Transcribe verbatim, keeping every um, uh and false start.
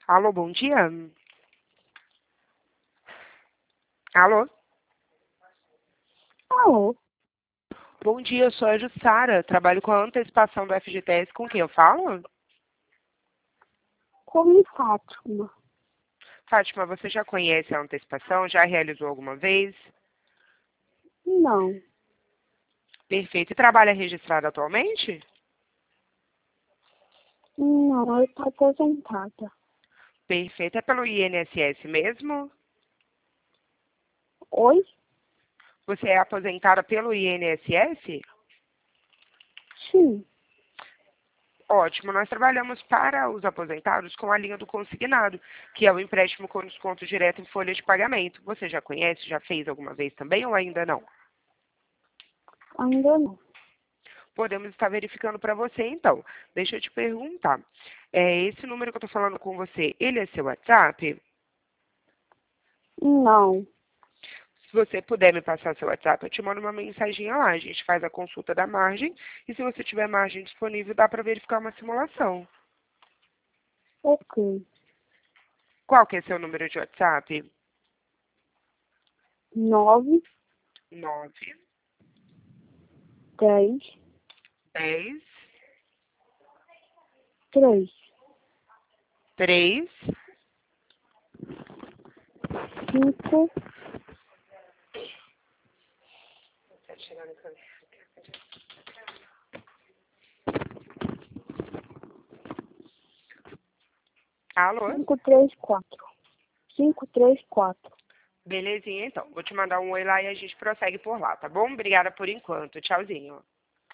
Alô, bom dia. Alô? Alô, Bom dia, eu sou a Jussara, trabalho com a antecipação do F G T S. Com quem eu falo? como Fátima? Fátima, você já conhece a antecipação? Já realizou alguma vez? Não, Perfeito. E trabalha registrado atualmente? não, eu estou aposentada. Perfeito. É pelo I N S S mesmo? Oi? Você é aposentada pelo I N S S? Sim, Ótimo. Nós trabalhamos para os aposentados com a linha do consignado, que é o empréstimo com desconto direto em folha de pagamento. Você já conhece? Já fez alguma vez também ou ainda não? ainda não. Podemos estar verificando para você, então. Deixa eu te perguntar. É, esse número que eu estou falando com você, ele é seu WhatsApp? Não, Se você puder me passar seu WhatsApp, eu te mando uma mensaginha lá. A gente faz a consulta da margem e se você tiver margem disponível, dá para verificar uma simulação. ok. Qual que é seu número de WhatsApp? Nove, Nove, dez, dez, três, três. cinco, Alô? cinco, três, quatro. Cinco, três, quatro. Belezinha, então. Vou te mandar um oi lá e a gente prossegue por lá, tá bom? Obrigada por enquanto. Tchauzinho.